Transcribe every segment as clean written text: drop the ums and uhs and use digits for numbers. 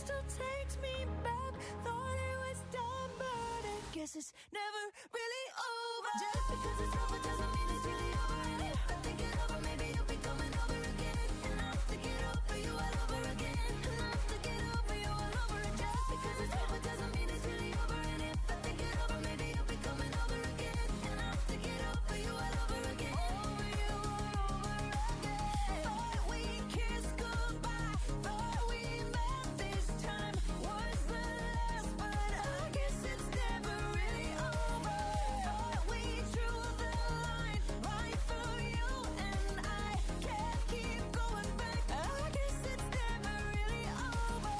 still takes me back. Thought it was done, but I guess it's never really over. Just because it's over doesn't mean it's really over. And if I think it over, maybe you'll be coming over again. And I'll have to get over you all over again. And I'll have to get over you all over again. Just because it's over doesn't mean it's really over. And if I think it over, maybe you'll be coming over again. And I'll have to get over you all over again. Over you all over again. Thought we kissed goodbye. Thought we met this time was the last, but I guess it's never really over. Thought we drew the line right through you and I can't keep going back. I guess it's never really over.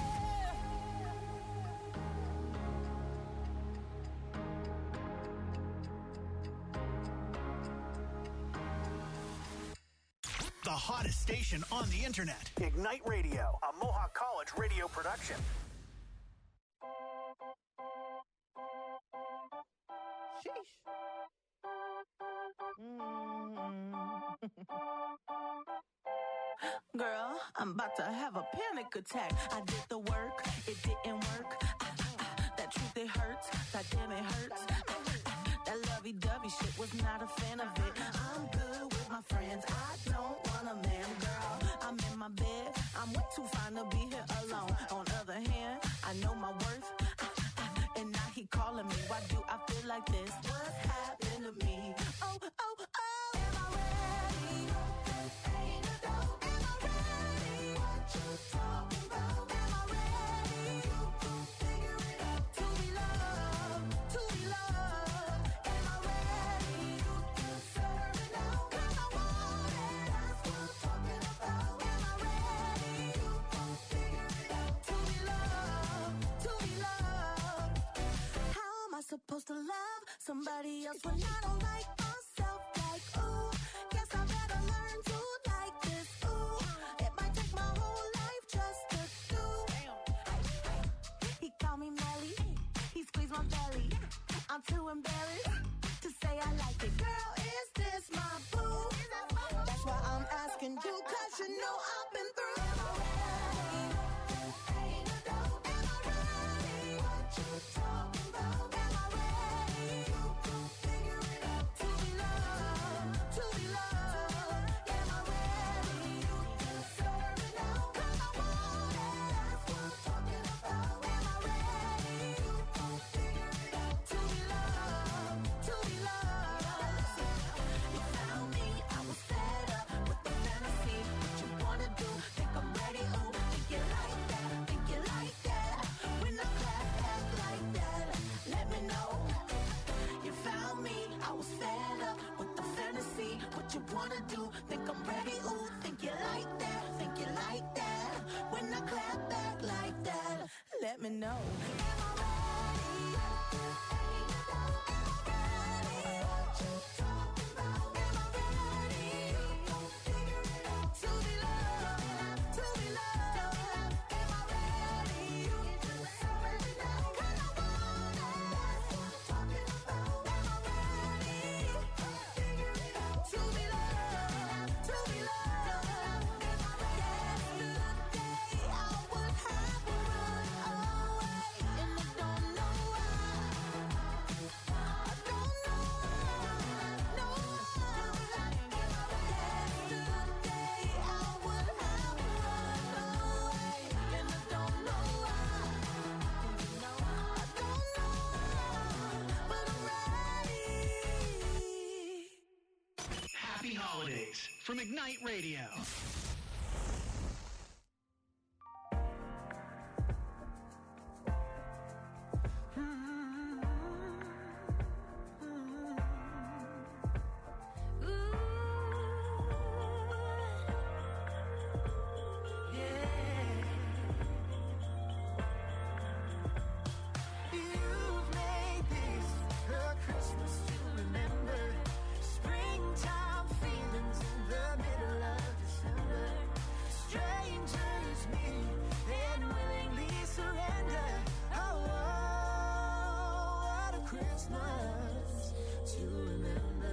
The hottest station on the internet. Ignite Radio, a Mohawk College radio production. Sheesh. Girl, I'm about to have a panic attack. I did the work, it didn't work. That truth, it hurts. That damn, it hurts. That lovey-dovey shit, was not a fan of it. I'm good with my friends. I don't want a man, girl. I'm in my bed. I'm way too fine to be here alone. On the other hand, I know my worth. And now he calling me. Why do I feel like this? What's happened to me? Oh, oh, oh. Am I ready? Ain't a dope. Am I ready? What you talking about? Am I ready? You can figure it out. To be loved, to be loved. Am I ready? You can serve it now. 'Cause I want it. That's what I'm talking about. Am I ready? You can figure it out. To be loved, to be loved. How am I supposed to love somebody else when I don't like myself? Like, ooh, guess I better learn to like this. Ooh, it might take my whole life just to do. He called me Melly, he squeezed my belly. I'm too embarrassed to say I like it. Girl, is this my boo? That's why I'm asking you, 'cause you know I've been through. Am I ready? Ain't a dope. Am I ready? What you talking about? Am I ready? You can figure it out. To be loved, to be loved. Am I ready? You can serve it now. 'Cause I want it. That's what I'm talking about. Am I ready? You can figure it out. To be loved, to be loved. You found me, I was fed up with the fantasy. What you wanna do? Think I'm ready? Ooh, think you like that? Think you like that? When I clap back like that, let me know. You found me, I was fed up with the fantasy. What you wanna do? Think I'm ready? Ooh, think you like that? Think you like that? When I clap back like that, let me know. Am I ready? Ain't a doubt. Am I ready? What you talking about? Am I ready? You gon' figure it out. To be loved, to be loved. Am I ready? You can serve it now. 'Cause I want it. That's what I'm talking about. Am I ready? You gon' figure it out. To be loved, to be loved. Am I ready? Yesterday I would have run away, and I don't know why. I don't know why. No. Yesterday I would have run away, and I don't know why. I don't know why, but I'm ready. Happy holidays from Ignite Radio. You've made this a Christmas to remember. Springtime feelings in the middle of December. Strangers meet and willingly surrender. Oh, what a Christmas to remember.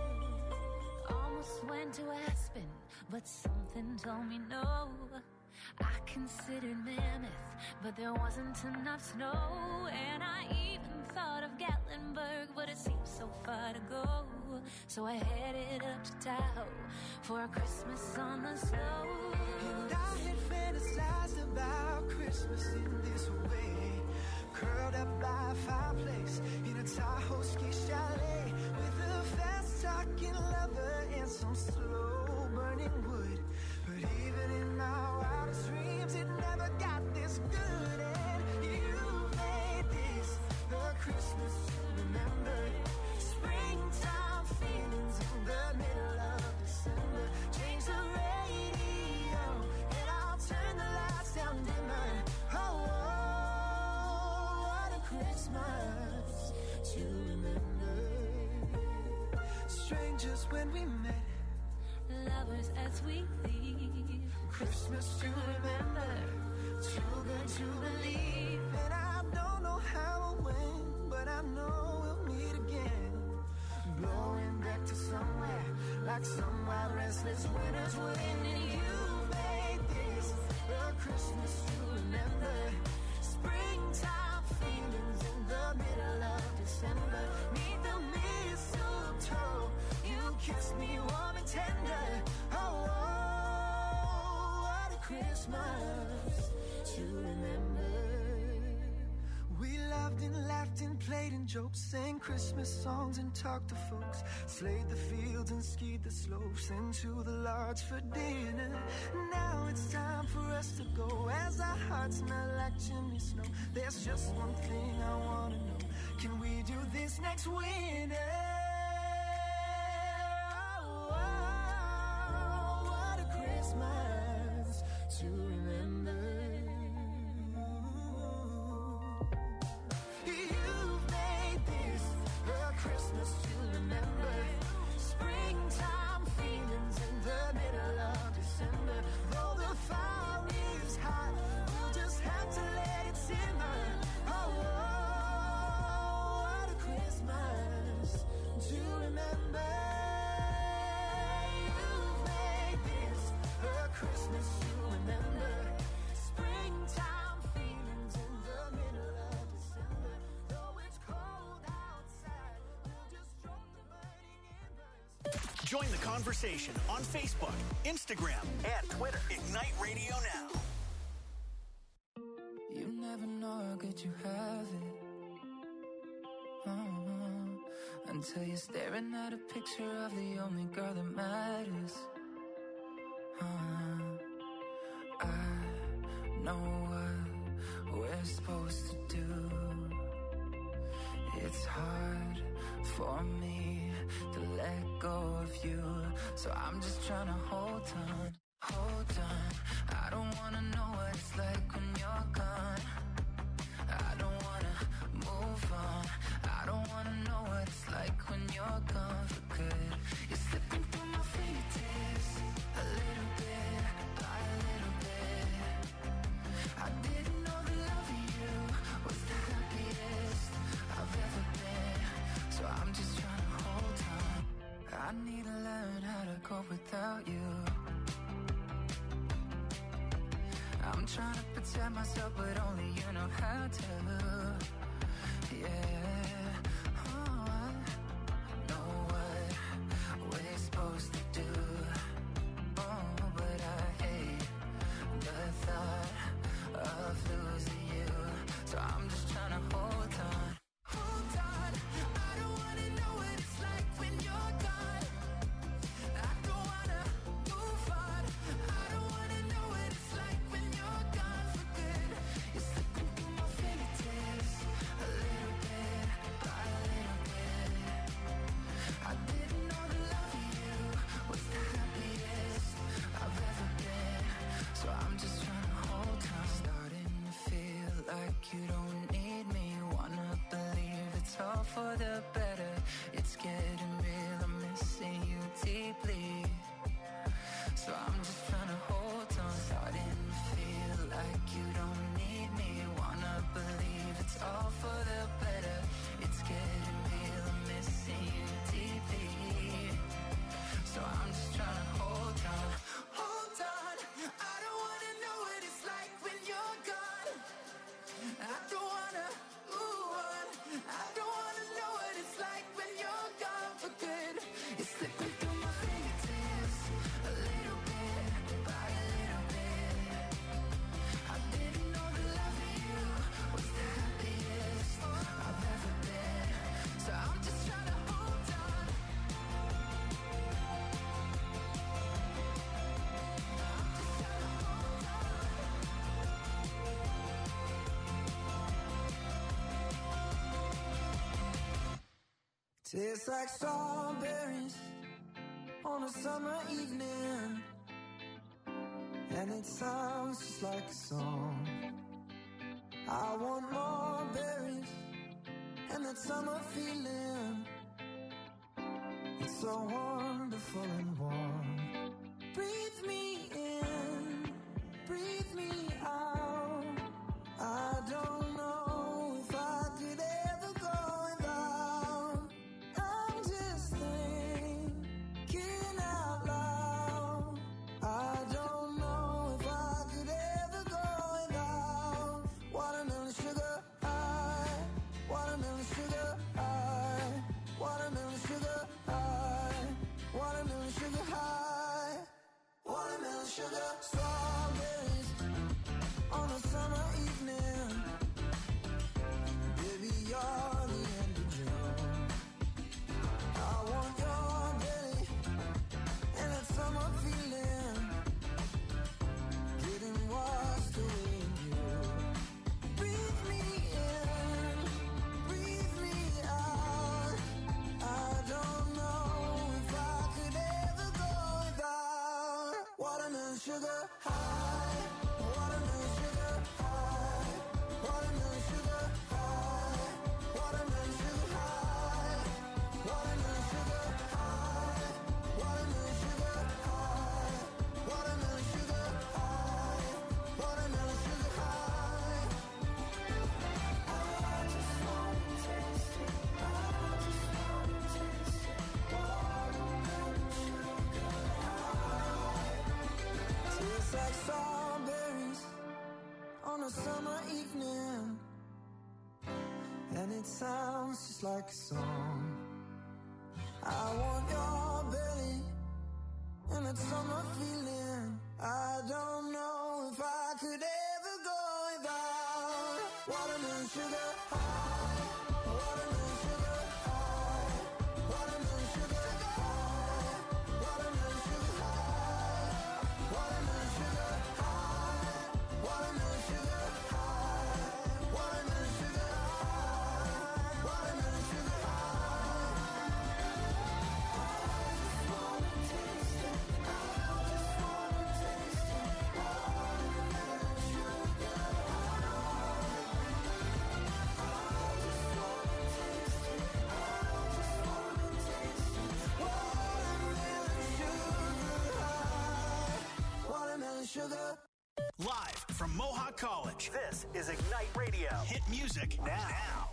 Almost went to Aspen, but something told me no. I considered Mammoth, but there wasn't enough snow. And I even thought of Gatlinburg, but it seemed so far to go. So I headed up to Tahoe for a Christmas on the snow. And I had fantasized about Christmas in this way, curled up by a fireplace in a Tahoe ski chalet, with a fast-talking lover and some slow-burning wood. But even in my wildest dreams, it never got this good. And you made this the Christmas to remember. Springtime feelings in the middle of December. Change the radio and I'll turn the lights down dimmer. Oh, what a Christmas to remember. Strangers when we met, Lovers as we leave, Christmas to remember, too good to believe. And I don't know how or when, but I know we'll meet again, blowing back to somewhere, like some wild restless winter's wind. And you made this the Christmas to remember. Springtime feelings in the middle of December. Neath the mistletoe, you kissed me warm and tender. Oh, what a Christmas to remember. We loved and laughed and played and joked, sang Christmas songs and talked to folks, slayed the fields and skied the slopes, into the lodge for dinner. Now it's time for us to go, as our hearts smell like chimney snow. There's just one thing I wanna know, can we do this next winter? What a Christmas to remember. You've made this a Christmas to remember. Springtime feelings in the middle of December. Though the fire is hot, we'll just have to let it simmer. Oh, what a Christmas to remember. You've made this a Christmas to remember. Springtime feelings in the middle of December. Though it's cold outside, we'll just drop the burning embers. Join the conversation on Facebook, Instagram, and Twitter. Ignite Radio Now. You never know how good you have it, until you're staring at a picture of the only girl that matters. I know what we're supposed to do. It's hard for me to let go of you, so I'm just trying to hold on, hold on. I don't wanna know what it's like when you're gone. I don't wanna move on. I don't wanna know what it's like when you're gone for good. You're slipping through my fingertips, a little bit by a little bit. I didn't know the love of you was the happiest I've ever been, so I'm just trying to hold on. I need to learn how to cope without you. I'm trying to protect myself, but only you know how to. Yeah, oh, I know what we're supposed to do. Oh, but I hate the thought of losing you, so I'm just trying to hold on. Hold on, I don't wanna know what it's like when you're gone. I don't wanna move on. I don't wanna know what it's like when you're gone for good. You're slipping through my fingertips, a little bit by a little bit. I didn't know the love of you was the happiest I've ever been, so I'm just trying to hold on. Starting to feel like you don't need me. Wanna believe it's all for the better. It's getting real, I'm missing you deeply, so I'm just trying to hold on. Starting to feel like you don't need me. Wanna believe it's all for the better. It's getting real, I'm missing you deeply, so I'm just trying to hold on. Hold on, I don't wanna know what it's Tastes like strawberries on a summer evening, and it sounds just like a song. I want more berries and that summer feeling. It's so wonderful and warm. Breathe me in, breathe me out. I don't know if I could ever go without. I'm just thinking out loud. I don't know if I could ever go without. Watermelon sugar high, watermelon sugar high, watermelon sugar high, watermelon sugar high, watermelon sugar. Strawberries on a summer evening. Baby, you're the end of June. I want your belly and that summer feeling, getting washed away in you. Breathe me in, breathe me out. I don't know if I could ever go without. Watermelon sugar high, watermelon sugar high, watermelon sugar high, watermelon sugar high, watermelon sugar high, watermelon sugar high, watermelon sugar high, watermelon sugar high. I just wanna taste it, I just wanna taste it. Watermelon sugar high. Tastes like strawberries on a summer evening, and it sounds just like a song. I want your belly and that summer feeling. I don't know if I could ever go without. Watermelon sugar high, watermelon sugar high, watermelon sugar high, watermelon sugar high, watermelon sugar high, watermelon sugar high, watermelon sugar high, watermelon sugar high. I just wanna taste it, I just wanna taste it. Watermelon sugar high. I just wanna taste it, I just wanna taste it. Watermelon sugar high, watermelon sugar. Live from Mohawk College, this is Ignite Radio. Hit music now.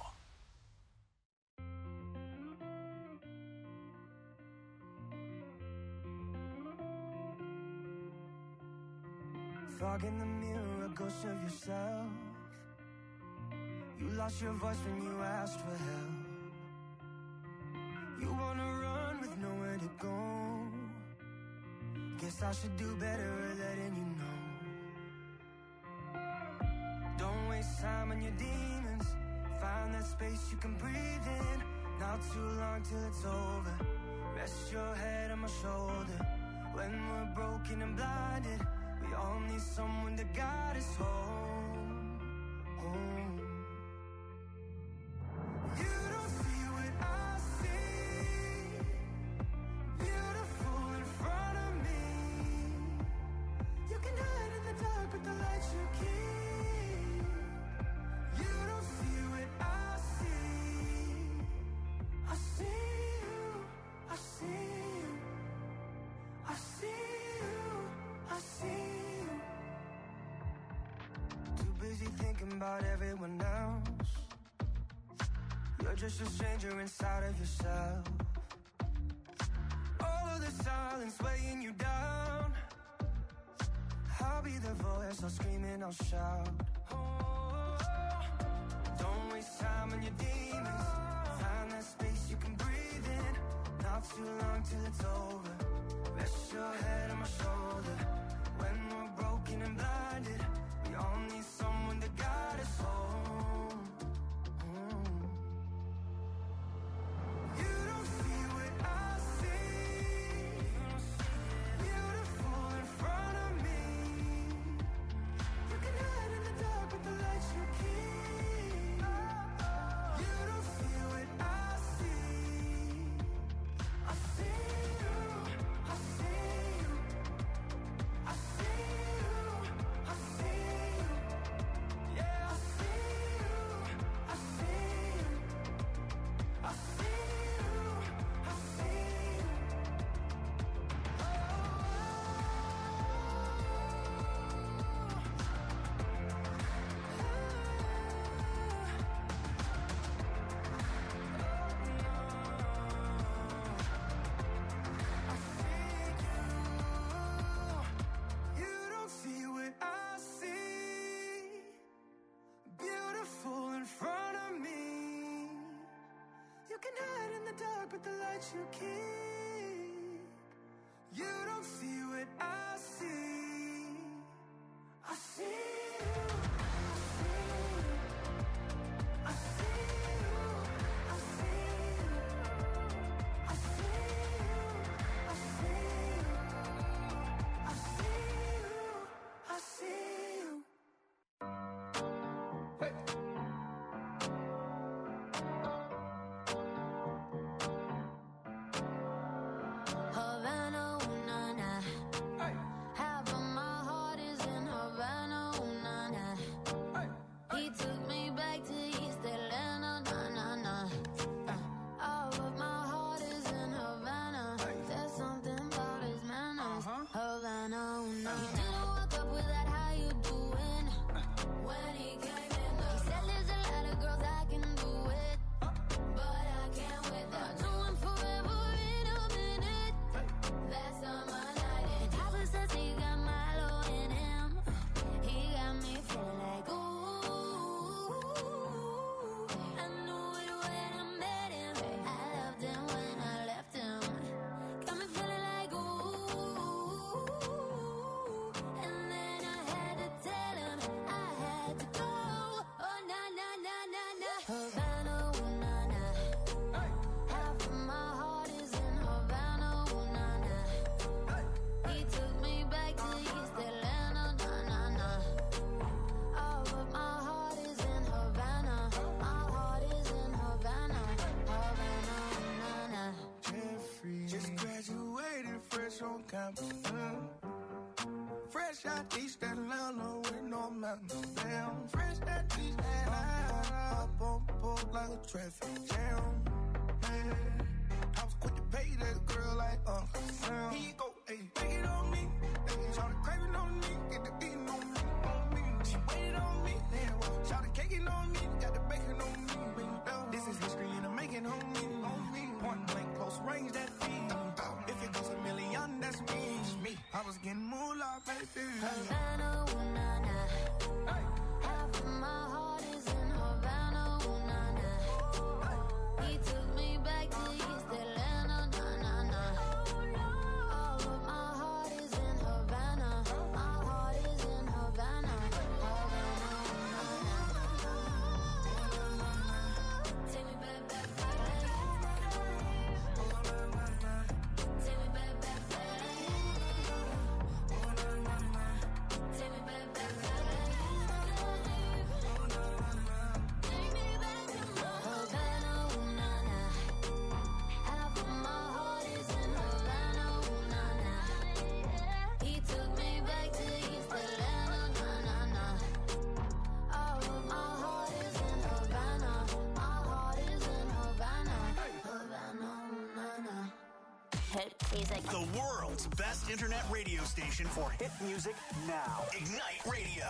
Fog in the mirror, a ghost of yourself. You lost your voice when you asked for help. You wanna run with nowhere to go. Guess I should do better at letting you know. Don't waste time on your demons. Find that space you can breathe in. Not too long till it's over. Rest your head on my shoulder. When we're broken and blinded, we all need someone to guide us home. Home. You don't see what I see. Beautiful in front of me. You can hide in the dark, but the light you keep. You don't see what I see. I see you. I see you. I see you. I see you. Too busy thinking about everyone else. You're just a stranger inside of yourself. All of the silence weighing you down. I'll be the voice, I'll scream and I'll shout. Oh, don't waste time on your demons. Find that space you can breathe in. Not too long till it's over. Rest your head on my shoulder. When we're broken and blinded, we all need someone to guide us home. You don't see what I see. Beautiful in front of me. You can hide in the dark, but the light you keep. You don't see what I see. dark, but the light you keep. You don't see what I see. I see you. I see you. I see you. I see you. I see you. I see you. I see you. Hey. Havana, ooh, na, na. Hey. Half of my heart is in Havana, ooh, na, na. Hey. He took me back to East Atlanta, na, na, na. All of my heart is in Havana. There's something about his manners. Havana, ooh, na, na. He didn't walk up with that, how you doing? When he came in, he said there's a lot of girls I can do it, but I can't with them. I do him forever in a minute. That's on my night. And Tyler says he got Milo in him. He got me feeling like ooh. I knew it when I met him. I loved him when I left him. Got me feeling like ooh. And then I had to tell him I had to go. Oh na na na na na. Havana, ooh na na. Half of my heart is in Havana, ooh na na. He took me back to East Atlanta, na na na. All of my heart is in Havana. My heart is in Havana, Havana, na na. Jeffrey just graduated fresh on campus. Fresh out East Atlanta with no mountains. Damn, fresh out East Atlanta. Up on board like a traffic jam. Man, I was quick to pay that girl like Sam. He go, hey, take it on me. Hey, shout the craving on me, get the beating on me, on me. She waited on me, then shout the caking on me, got the bacon on me. This is history and I'm making on me, on me. Point blank, close range, that feed. If it goes a million, that's me. I was getting moolah, baby. Havana, ooh na na. Half of my heart is in Havana, ooh na na. He took me back to East Atlanta, na na na. All of my heart is in Havana. My heart is in Havana, Havana, ooh na na. Take me back, back, back. Take me back, back, back. Take me back, back, back. Take me back to Havana, ooh na na. Half of my heart is in Havana, ooh na na. He took me back to East Atlanta, na na na. All of my heart is in Havana. My heart is in Havana, Havana, ooh na na. Hit music. The world's best internet radio station for hit music now. Ignite Radio.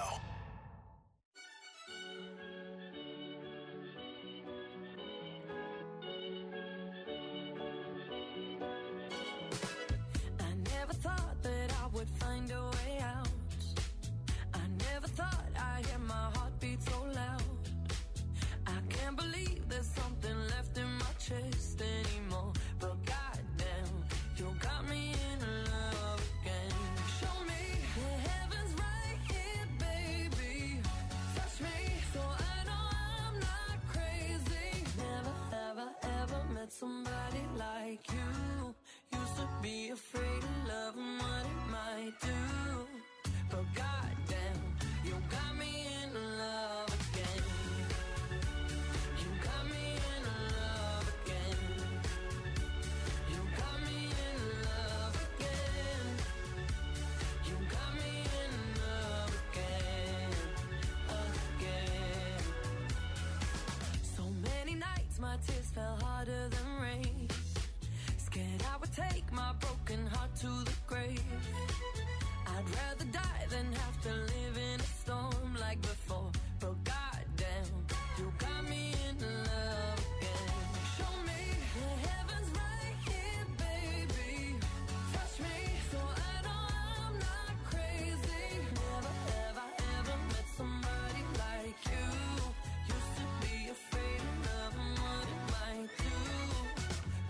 I never thought that I would find a way out. I never thought I'd hear my heartbeat so loud. I can't believe there's something left in my chest anymore. But goddamn, you got me in love again. Show me the heavens right here, baby. Touch me so I know I'm not crazy. Never, ever, ever met somebody like you. Used to be afraid of love and what it might do. But goddamn, you got me in love again. You got me in love again. You got me in love again. You got me in love again, again. So many nights my tears fell harder than rain. Scared I would take my broken heart to the grave. I'd rather die than have to live in a storm like before. But goddamn, you got me in love again. Show me the heavens right here, baby. Touch me so I know I'm not crazy. Never, ever, ever met somebody like you. Used to be afraid of love and what it might do.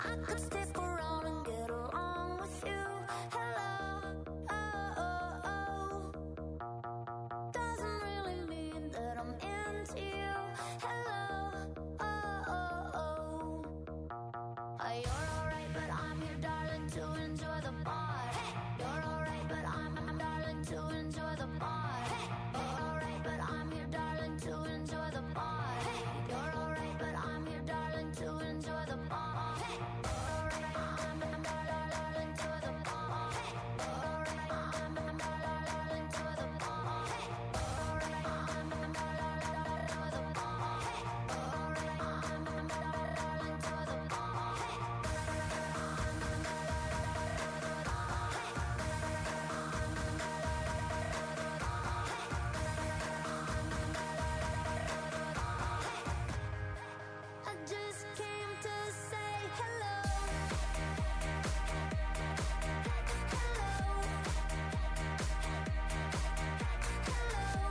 I could stick around and get along with you. Hello, oh, oh, oh. Doesn't really mean that I'm into you. Hello, oh, oh, oh. You're alright, but I'm here, darling, to enjoy the bar. Hey, you're alright, but I'm darling, to enjoy the bar. Hey, you're alright, but I'm here, darling, to enjoy the bar. Hey, you're alright, but I'm here, darling, to enjoy the bar. Hey, you're alright, I'm darling, to the bar. Hey, you're alright, I'm darling, to the bar. Hey, you're alright, I'm darling, to the bar. Hey, you're alright, I'm darling, to the bar. I just came to say hello. Hello. Hello.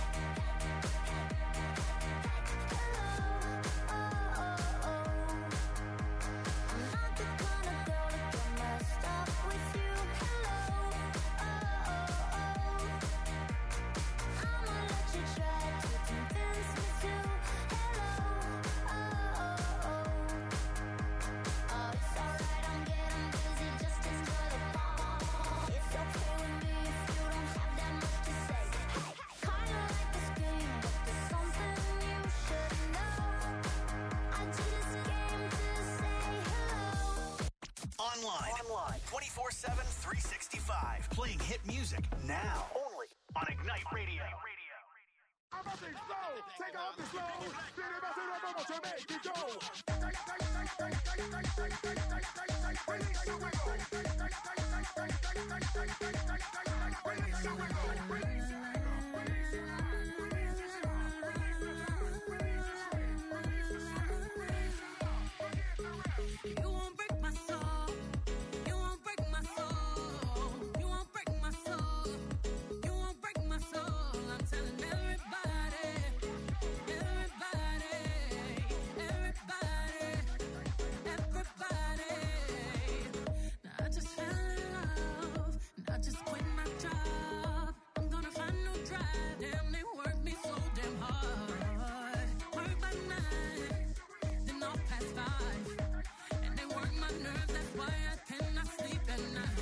Oh, oh, oh. I'm not the kind of girl to get messed up with you. Hello. Oh, oh, oh. I'ma let you try to convince me to. Hello. Oh, oh, oh. Oh, it's alright, I'm getting busy, just enjoy the ball. It's okay with me if you don't have that much to say. Hey, kinda like this game, but there's something you should know. I just came to say hello. Online 24/7, 365. Playing hit music now. Only on Ignite Radio. I'm up and slow, take off the slow. Then if I say I'm about to make it go. Release your wiggle. Release your wiggle. Release your You won't break my soul. You won't break my soul. You won't break my soul. You won't break my soul. I'm telling everybody, everybody, everybody, everybody. Now I just fell in love, and I just quit my job. I'm gonna find no drive. Damn, they work me so damn hard. Work by 9, then off past 5. And they work my nerves, that's why I cannot sleep at night.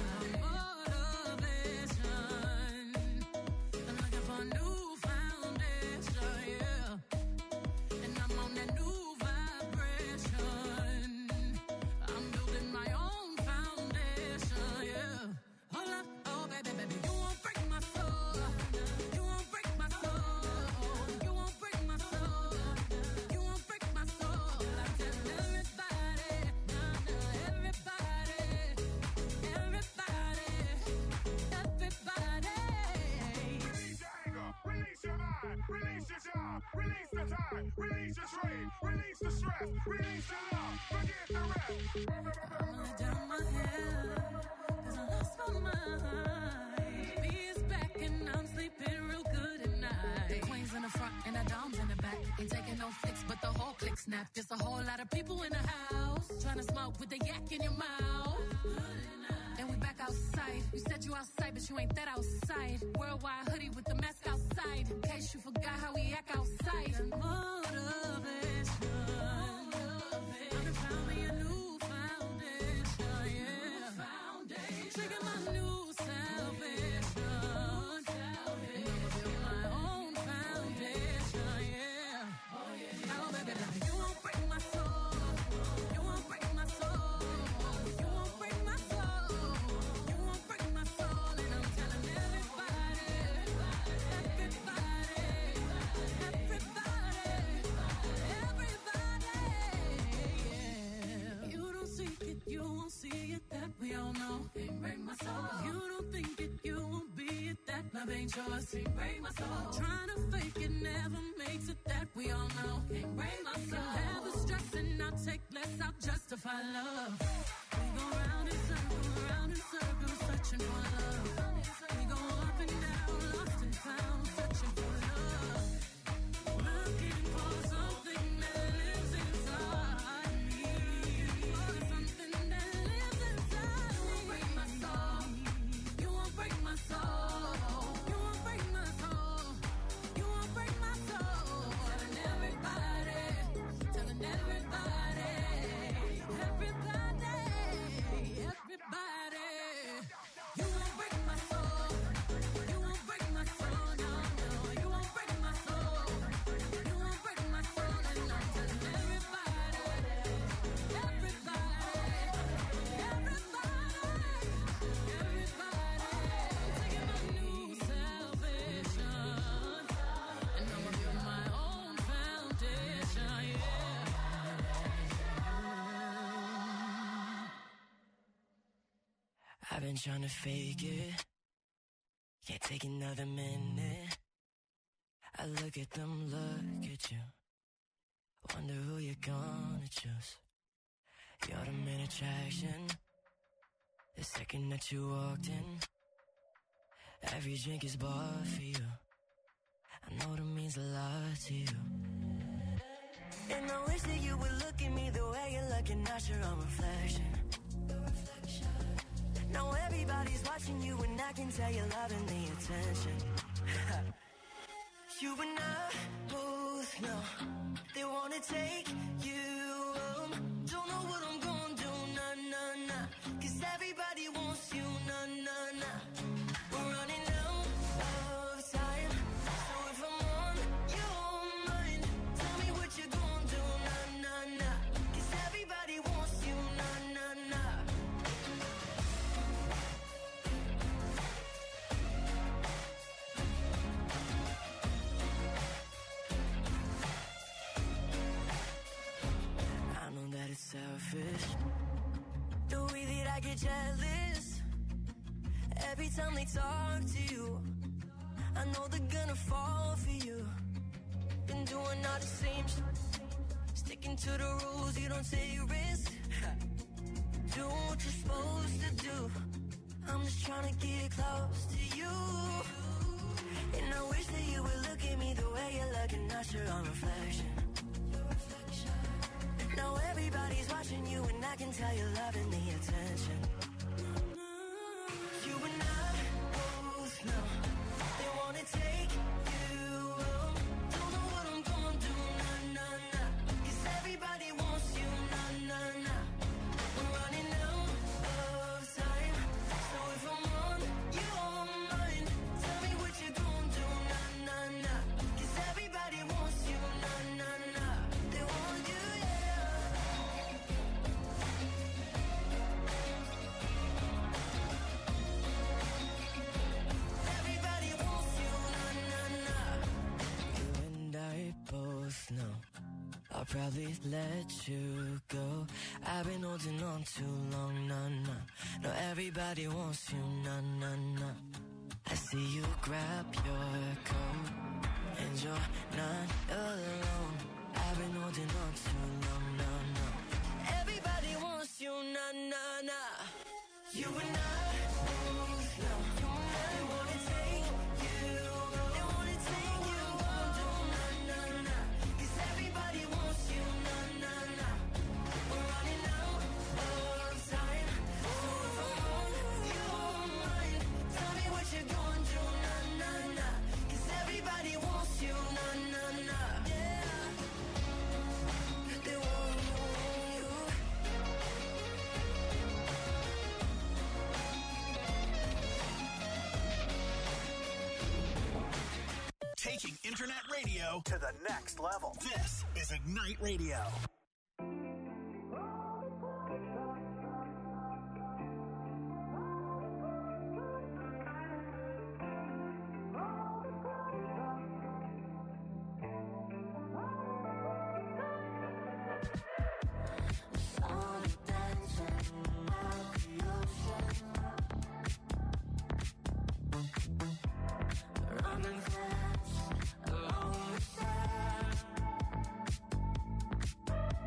Motivation. I'm looking for a new foundation, yeah. And I'm on that new vibration. I'm building my own foundation, yeah. Hold up, oh baby, baby, you won't break my soul. You won't break my soul. You won't break my soul. You won't break my soul. I tell everybody, everybody, everybody, everybody. Release your anger, release your mind, release your job, release the time, release your trade, release the stress, release the love, forget the rest. I'ma lay down my head, 'cause I lost my mind. B is back and I'm sleeping real good at night. The queen's in the front and the dom's in the back. Ain't taking no flicks, but the whole click snap. There's a whole lot of people in the house trying to smoke with the yak in your mouth. And we back outside. You said you outside, but you ain't that outside. Worldwide hoodie with the mask outside. In case you forgot how we act outside. Motivation. I done found me a new foundation, yeah. Taking my new salvation. And I'ma build my own foundation, yeah. Oh, baby, baby, you won't break my soul. You won't break my soul. You won't break my soul. You won't break my soul. And I'm telling everybody, everybody, everybody, yeah. You don't see it, you won't see it, that we all know. Can't break my soul. You don't think it, you won't be it, that love ain't yours. Can't break my soul. Trying to fake it never makes it, that we all know. Can't break my soul. Have the stress and I'll take less, I'll justify love. We go round in circles, searching for love. We go up and down, lost and found, searching for love. Looking for something that lives inside me. For something been trying to fake it. Can't take another minute. I look at them, look at you. Wonder who you're gonna choose. You're the main attraction. The second that you walked in, every drink is bought for you. I know that means a lot to you. And I wish that you would look at me the way you're looking at your own reflection. Now everybody's watching you and I can tell you're loving the attention. You and I both know they wanna take you home. Don't know what I'm gonna do, nah, nah, nah. Cause everybody wants you, nah, nah, nah. We're running out of time. So if I'm on your mind, tell me what you're gonna do, nah, nah, nah. Cause everybody wants you, nah, nah, nah. I know that it's selfish, the way that I get jealous every time they talk to you. I know they're gonna fall for you. Been doing all the same shit, sticking to the rules, you don't take risks. Do what you're supposed to do. I'm just trying to get close to you. And I wish that you would look at me the way you're looking at your own reflection. Now everybody's watching you and I can tell you're loving the attention. You and I both know they wanna take you home. Don't know what I'm gonna do, nah, nah, nah. Cause everybody wants you, nah, nah, nah. We're running out of time. So if I'm on your mind, tell me what you're gonna do, nah, nah, nah. Cause everybody wants you, nah, nah, nah. They want you, yeah. Everybody wants you, nah, nah, nah. You and I both know I'll probably let you go. I've been holding on too long, nah, nah. No, everybody wants you, nah, nah, nah. I see you grab your coat and you're not alone. I've been holding on too long, nah, nah. Everybody wants you, nah, nah, nah. You and I both know they wanna take you, they wanna take you home, nah, nah, nah. Cause everybody wants you, nah, nah, nah. We're running out of time. So if I'm on your mind, tell me what you're gonna do, nah, nah, nah. Cause everybody wants you, nah, nah, nah. Yeah. They want you. Taking internet radio to the next level. This is Ignite Radio. Running fast along the sand.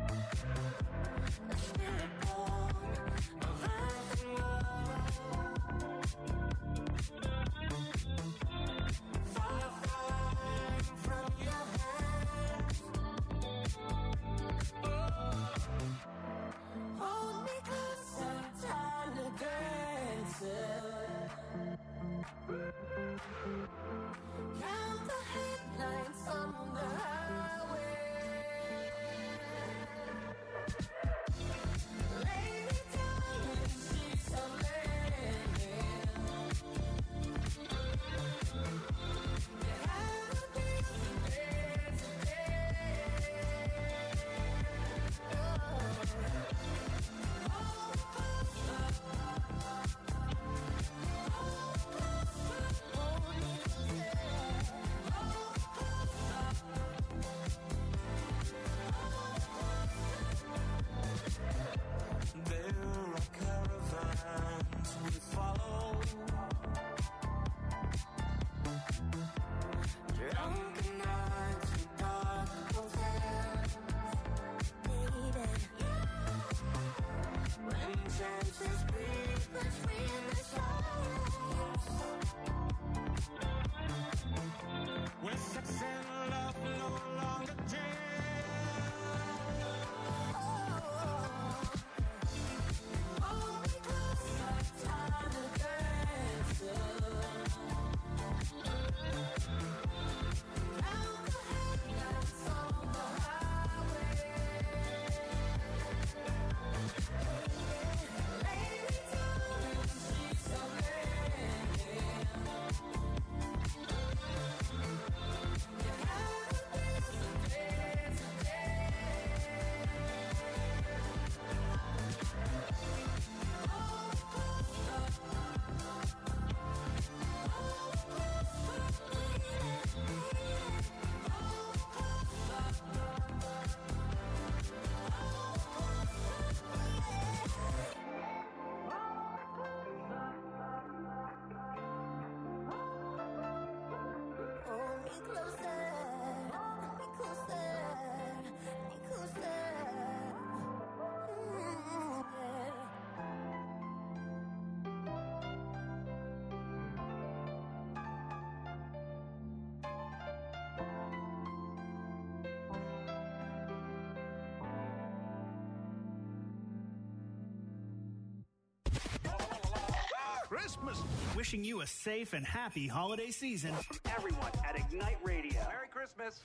Christmas. Wishing you a safe and happy holiday season. From everyone at Ignite Radio. Merry Christmas.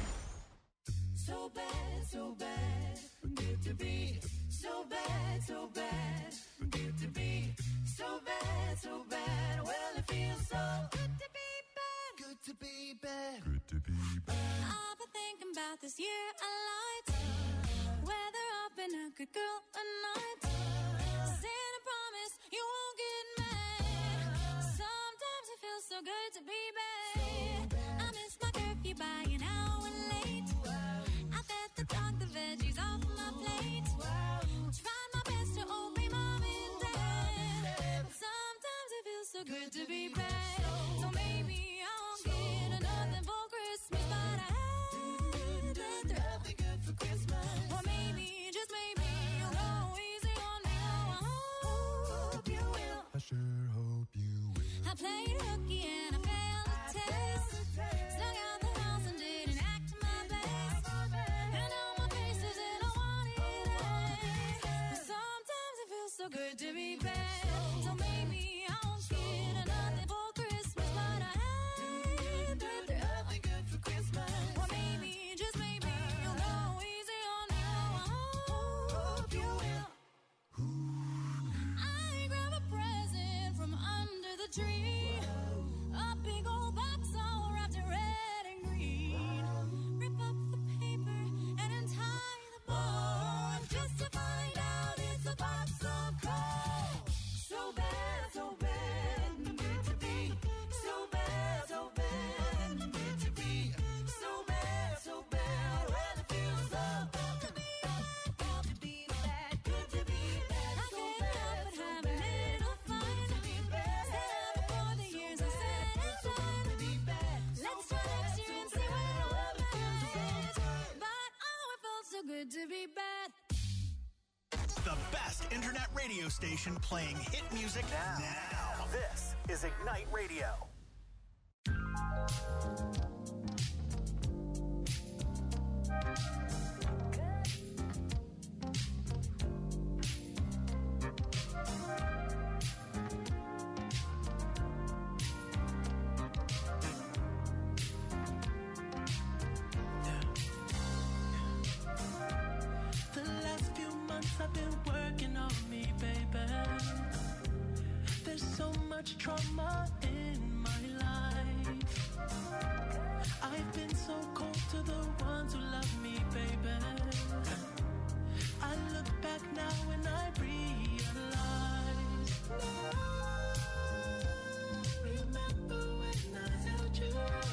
So bad, good to be. So bad, good to be. So bad, well it feels so good to be bad. Good to be bad. Good to be bad. I've been thinking about this year a lot. Whether I've been a good girl or not. Santa promise you won't get mad. Sometimes it feels so good to be bad. I miss my curfew by an hour late. I fed the dog the veggies off my plate. Tried my best to obey mom and dad. But sometimes it feels so good to be bad. So maybe I won't get nothing for Christmas, but I had nothing good for Christmas. Or maybe, just maybe, you'll go easy on me. Oh, I hope you will. I sure hope you will. I played hooky and I failed a test. Snuck out the house and didn't act my best. And now my face is in a wanted act. But sometimes it feels so good to be bad. So maybe I won't get nothing for Christmas, but I had nothing good for Christmas. Or maybe, just maybe, you'll go easy on me. Oh, I hope you will. I grab a present from under the tree. A big old box all wrapped in red and green. Rip up the paper and untie the bow. Just to find out it's a box of coal. So bad, good to be. So bad, good to be. So bad, well it feels so good to be bad. Good to be bad, good to be bad. I can't help but have a little fun. Stand before the years I said and done. Let's try next year and see where we're at. But oh, it felt so good to be bad. The best internet radio station playing hit music now. This is Ignite Radio. The last few months I've been working on me, baby. There's so much trauma in my life. I've been so cold to the ones who love me, baby. I look back now and I realize. Remember when I held you?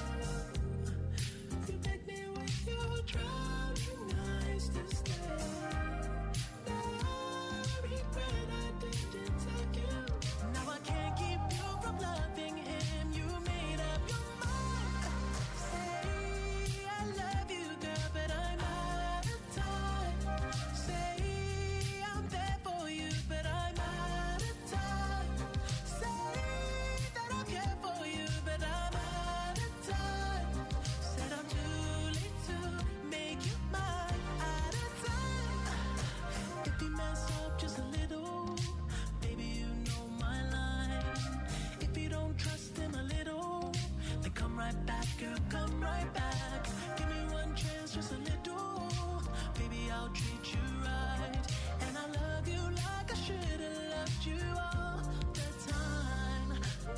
You begged me with your drowning eyes to stay. Now I regret I didn't tell you. Now I can't keep you from loving him. You made up your mind. Say I love you, girl, but I'm out of time. Say I'm there for you, but I'm out of time. Say that I care for you, but I'm out of time. Said I'm too late to make you mine. Out of time. If you mess up just a little, baby, you know my line. If you don't trust him a little, then come right back, girl, come right back. Give me one chance, just a little. Baby, I'll treat you right. And I love you like I should have loved you all the time.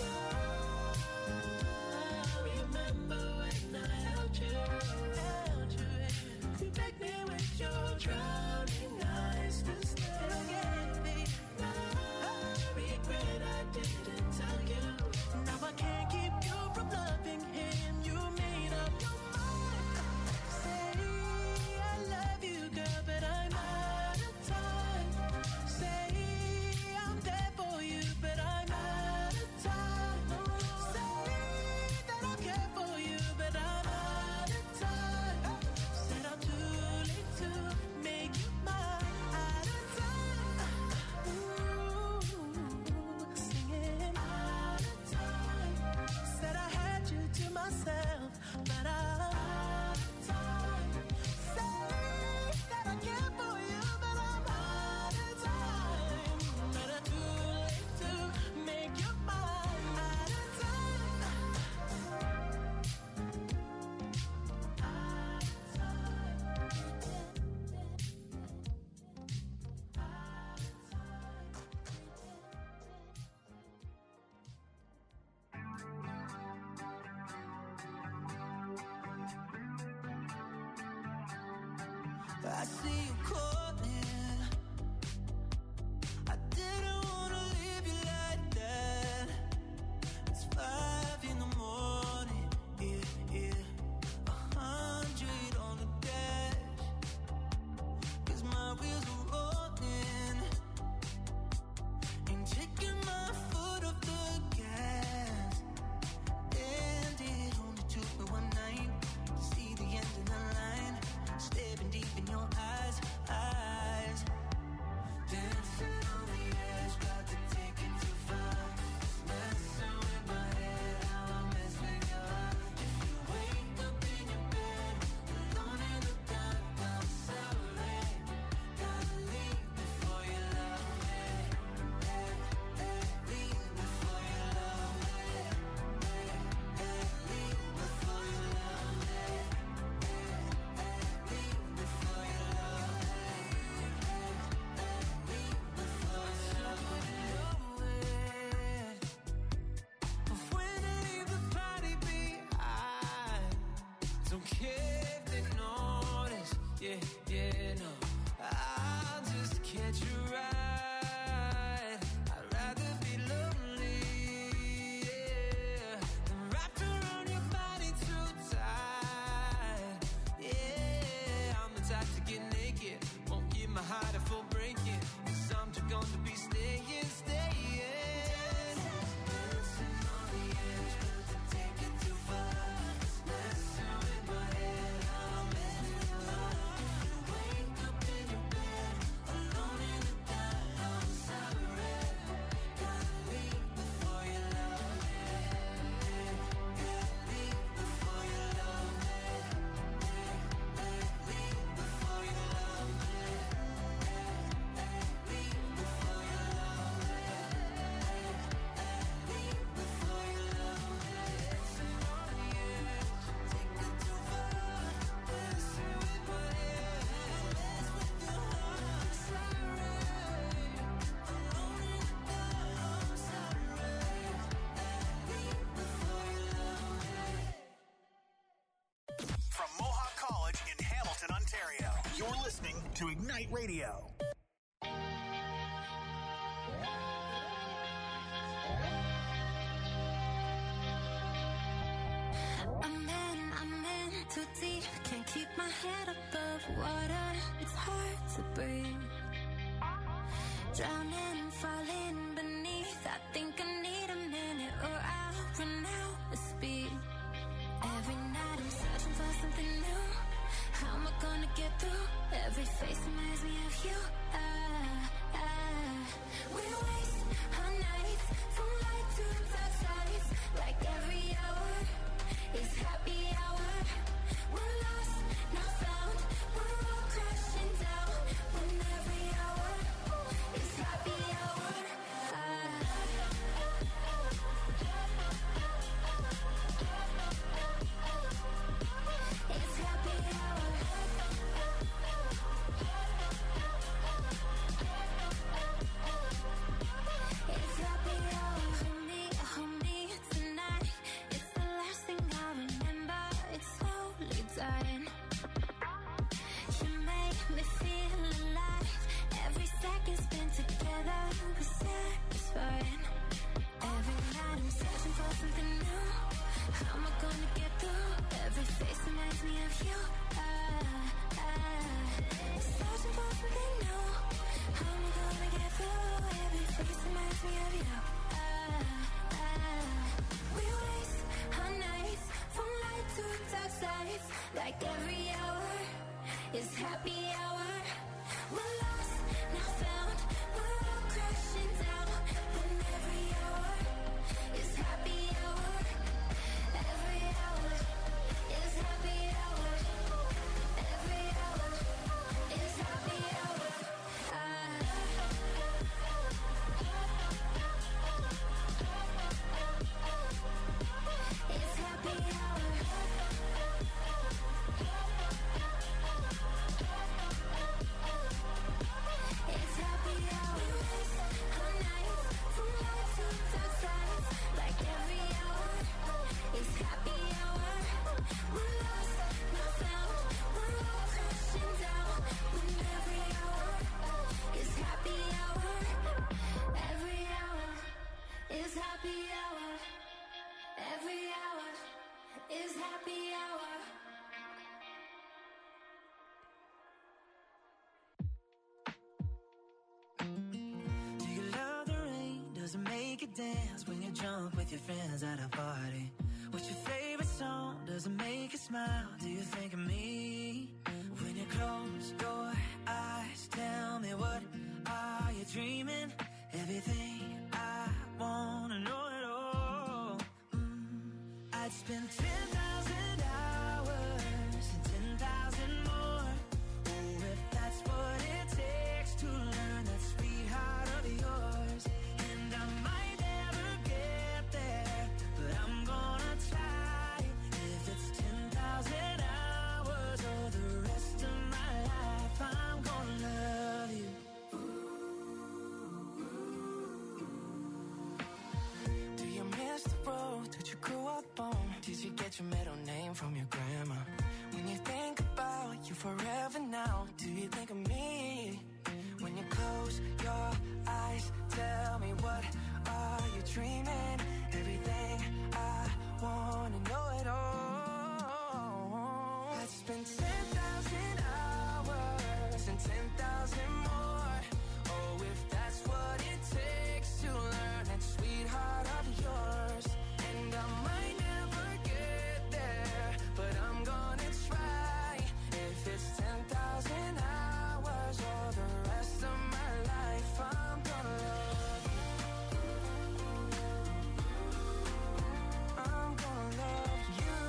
Now, remember when I held you? You begged me with your drowning eyes to stay. Now I regret I didn't tell you. Now I can't keep you from loving him. You made up your myself, but I'm out of time. Say that I care for you, but I'm out of time. Better too late to make your mind. Out of time. I see you calling. I didn't wanna leave you like that. It's 5 in the morning, yeah. 100 on the dash, 'cause my wheels are rolling. Ain't taking my foot off the gas. And it only took me one night to see the end of the line. Staring deep in your eyes. Dancing on the edge, got to take it too far. Messing with my head, how I mess with your heart. If you wake up in your bed, alone in the dark, I'm sorry. Gotta leave before you love me. Leave before you love me. Leave before you love me. Don't care if they notice, yeah, no. I'll just catch you right. I'd rather be lonely, yeah, than wrapped around your body too tight. Yeah, I'm the type to get naked, won't give my heart a full breaking, 'cause I'm just gonna be staying. Dancing on the edge, got to take it too far. Messing with my head, how I mess with your heart. If you wake up in your bed, alone in the dark, I'm sorry. Gotta leave before you love me. Leave before you love me. Leave before you love me. Leave before you love me. Leave before you love me. Dancing on the edge, take it too far. Messing with my head, mess with your heart. Sorry, alone in the dark, I'm sorry. Leave before you love me. From Mohawk College in Hamilton, Ontario, you're listening to Ignite Radio. I'm in too deep, can't keep my head above water. It's hard to breathe. Drowning, falling beneath. I think I need a minute or I'll run out of speed. Every night I'm searching for something new. How am I gonna get through? Every face reminds me of you. We waste our nights from light to dark sides. Like every hour is happy hour. We're lost, not found. We're all crashing down. When every hour is happy hour. It's happy hour. It's happy hour. Hold me tonight. It's the last thing I remember. It's slowly dying. You make me feel alive. Every second spent together was satisfying. Every night I'm searching for something new. How am I gonna get through? Every face reminds me of you. Searching for something new. How am I gonna get through? Every face reminds me of you. We waste our nights from light to dark sides. Like every hour is happy hour. We're lost, not found. We're all crashing down. When every hour is happy hour. Every hour. is happy hour. Do you love the rain? Does it make you dance when you're drunk with your friends at a party? What's your favorite song? Does it make you smile? Do you think of me? When you close your eyes, tell me what are you dreaming? Everything I wanna know it all. I'd spend 10,000 hours and 10,000 more. Oh, if that's what it takes to learn that sweet heart of yours. And I might never get there, but I'm gonna try. If it's 10,000 hours or the rest of my life, I'm gonna love you. Do you miss the road that you grew up on? Did you get your middle name from your grandma? When you think about you forever now, do you think of me? When you close your eyes, tell me what are you dreaming? Everything I wanna know it all. I'd spend 10,000 hours and 10,000 more. Oh, if that's what it takes to learn that sweetheart of yours. And I might never get there, but I'm gonna try. If it's 10,000 hours or the rest of my life, I'm gonna love you. I'm gonna love you.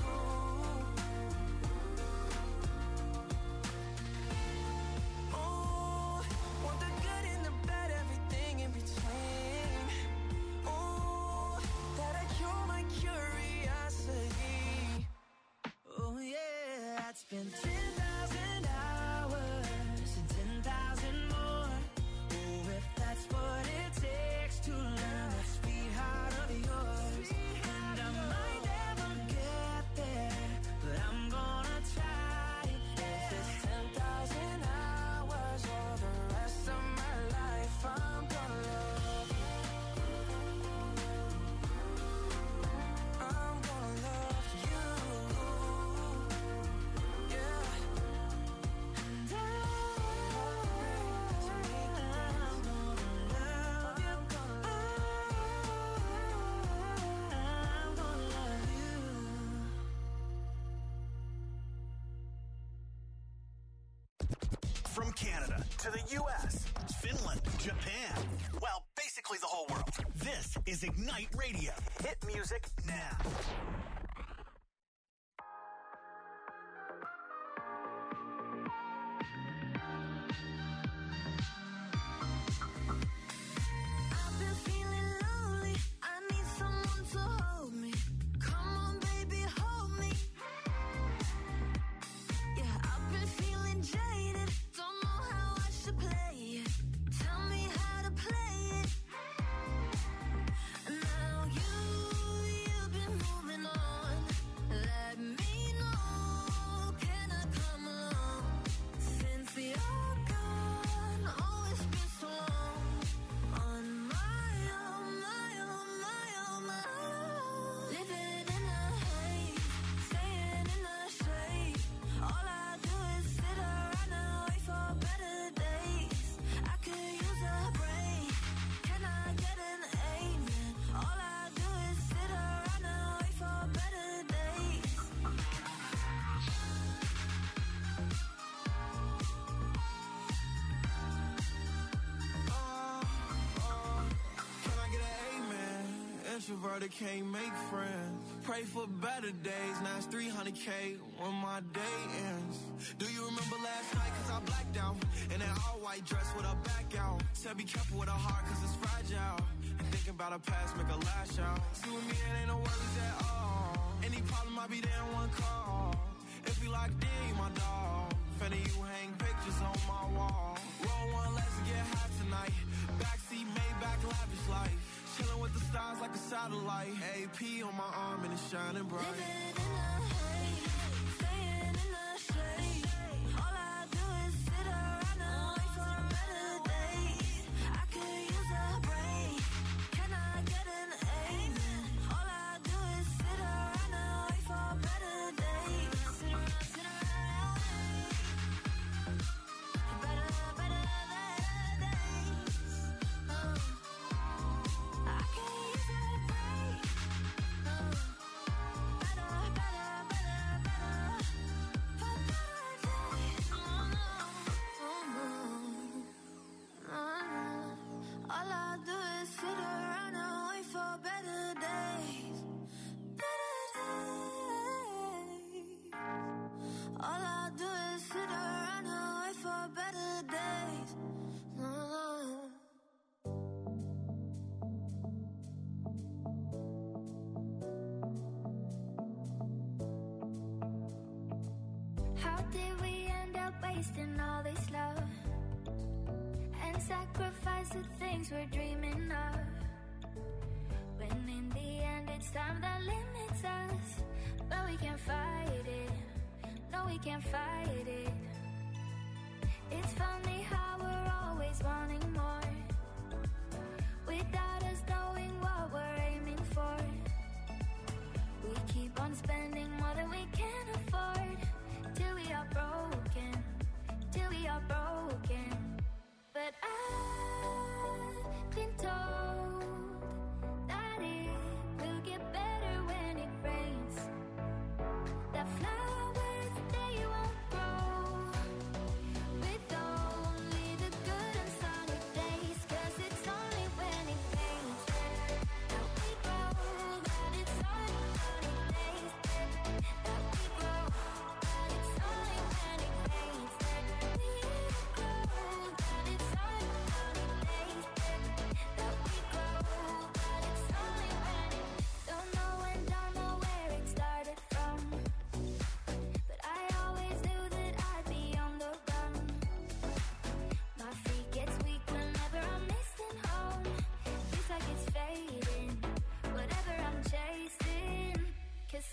Oh, want the good and the bad, everything in between. Oh, that'll cure my curiosity. Oh yeah, I'd spend 10,000 hours and 10,000 more. Oh, if that's what it takes to learn that sweetheart of yours. And I might never get there, but I'm gonna try. If it's 10,000 hours or the rest of my life, I'm gonna love you. I'm gonna love you. Yeah. And I'm gonna love you. From Canada to the U.S., Finland, Japan, well, basically the whole world. This is Ignite Radio. Hit music now. I've been feeling lonely. I need someone to hold me. Come on, baby, hold me. Yeah, I've been feeling jaded. Don't know how I should play it. Tell me how to play it. Now you've been moving on. Let me know. Can I come along? Since you're gone, oh, it's been so long. On my own, my own, my own, my own. Living in a haze, staying in the shade. All I do is sit around and wait for better days. I could use a break. Can I get an amen? All I do is sit around and wait for better days. Can I get an amen? Introverted can't make friends. Pray for better days. Now it's 300K when my day ends. Do you remember last night? Cause I blacked out. In that all white dress with a back out. Said be careful with a heart cause it's fragile. And thinking about a past make a lash out. See with me it ain't no worries at all. Any problem I'll be there in one call. If we locked in, you my dog. Finna you hang pictures on my wall. Roll one, let's get high tonight. Backseat, Maybach, lavish life. Chilling with the stars like a satellite. AP on my arm and it's shining bright. Living in a haze, staying in the shade. All I do is sit around and wait for better days. I could use a break. Can I get an amen? All I do is sit around and wait for How did we end up wasting all this love and sacrifice the things we're dreaming of, when in the end it's time that limits us? But we can't fight it, no we can't fight it. It's funny how we're always wanting more, without us knowing what we're aiming for. We keep on spending more than we can afford, till we are broken, till we are broken. But I've been told that it will get better when it rains, that flowers, they won't grow with only the good and sunny days, 'cause it's only when it rains that we grow, that it's only sunny days that we grow, that it's only when it rains that we grow, that it's only sunny days that we grow, that it's only when it. Don't know when, don't know where it started from, but I always knew that I'd be on the run. My feet gets weak whenever I'm missing home. Feels like it's fading, whatever I'm chasing. 'Cause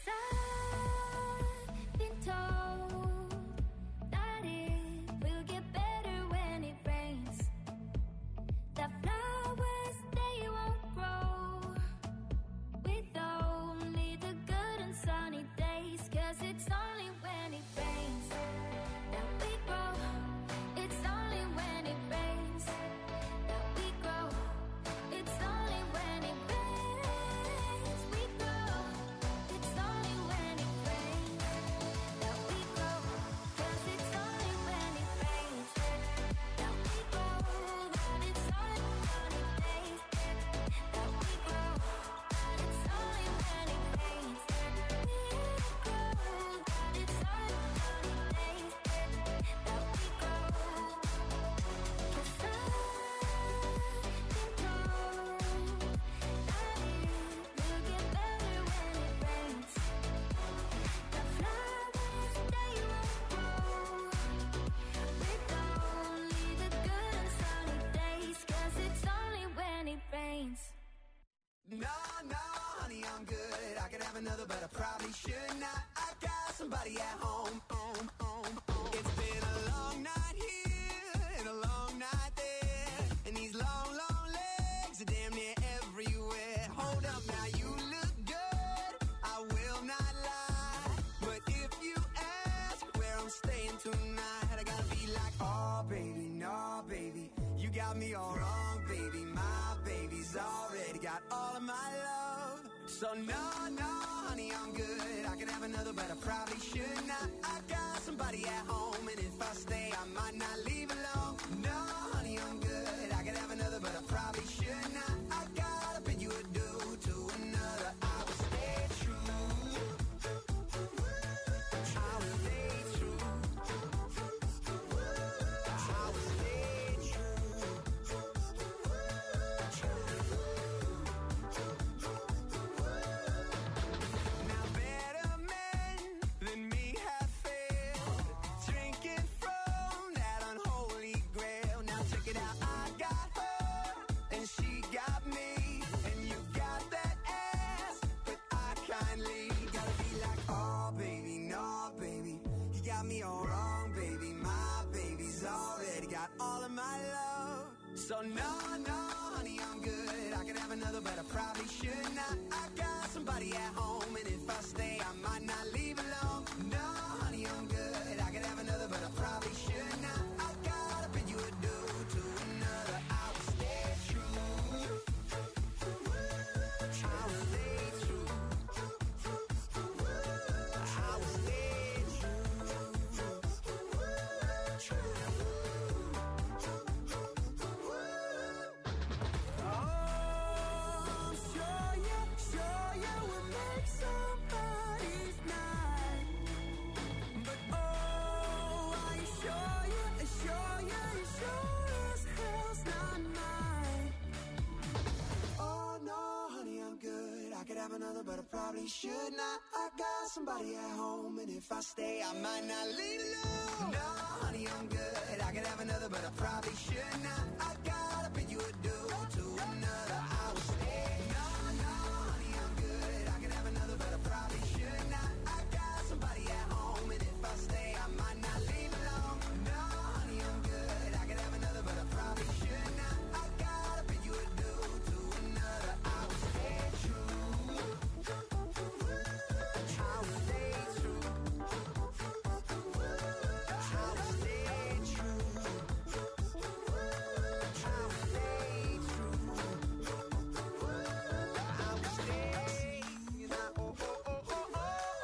I've been told that it will get better when it rains, that flowers, they won't grow with only the good and sunny days, 'cause it's only when it rains that we grow. It's only when it rains that we grow. It's only when it rains we grow. It's only when it rains that we grow. 'Cause it's only when it rains that we grow. That it's only sunny days that we grow. That it's only when it rains that we grow. That it's only sunny days that we grow. 'Cause I've been told that it will get better when it rains, the flowers, they won't grow with only the good and sunny days, 'cause it's only when it rains. No, no, honey, I'm good. I could have another, but I probably should not. I got somebody at home. It's been a long night here and a long night there, and these long, long legs are damn near everywhere. Hold up now, you look good, I will not lie. But if you ask where I'm staying tonight, I gotta be like, oh baby, no baby, you got me all wrong, baby. My baby's already got all of my love. So no, no, honey, I'm good. I could have another, but I probably should not. I got somebody at home, and if I stay, I might not leave alone. No, honey, I'm good. I could have another, but I probably should not. I gotta bid you adieu to another. I will stay true. I will stay true. I will stay true. Now better men than me have failed, drinking from that unholy grail. Now check it out, I got her and she got me, and you got that ass, but I kindly gotta be like, oh baby, no baby, you got me all wrong, baby. My baby's already got all of my love. So no, no, honey, I'm good. I could have another, but I probably should not. I got somebody at home, and if I stay, I might not leave alone. No, honey, I'm good. I could have another, but I probably should not. I gotta bid you adieu to another. I will stay true. I will stay true. I will stay true. Oh, I'm sure you would make could have another, but I probably should not. I got somebody at home, and if I stay, I might not leave alone. No, honey, I'm good. I could have another, but I probably should not. I gotta pay you a due to another. I would stay. No, no, honey, I'm good. I could have another, but I probably should not. I got somebody at home, and if I stay, I might not leave alone. No, honey, I'm good. I could have another, but I probably should not. I gotta pay you a due to another. I would stay true. I would stay true. I would stay true. I would stay true. I would stay. Singing out, oh, oh, oh, oh, oh,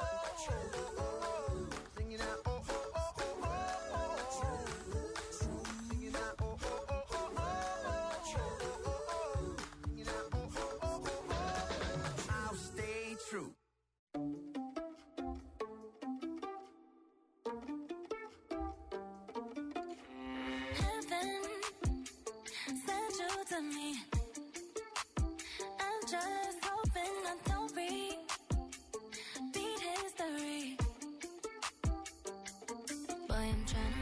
oh. Singing out, oh, oh, oh, oh, oh, oh. Singing out, oh, oh, oh, oh, oh, oh. Singing out, oh, oh, oh, oh, oh. I'll stay true. Heaven sent you to me. I'm just hoping I don't repeat history. Boy, I'm trying to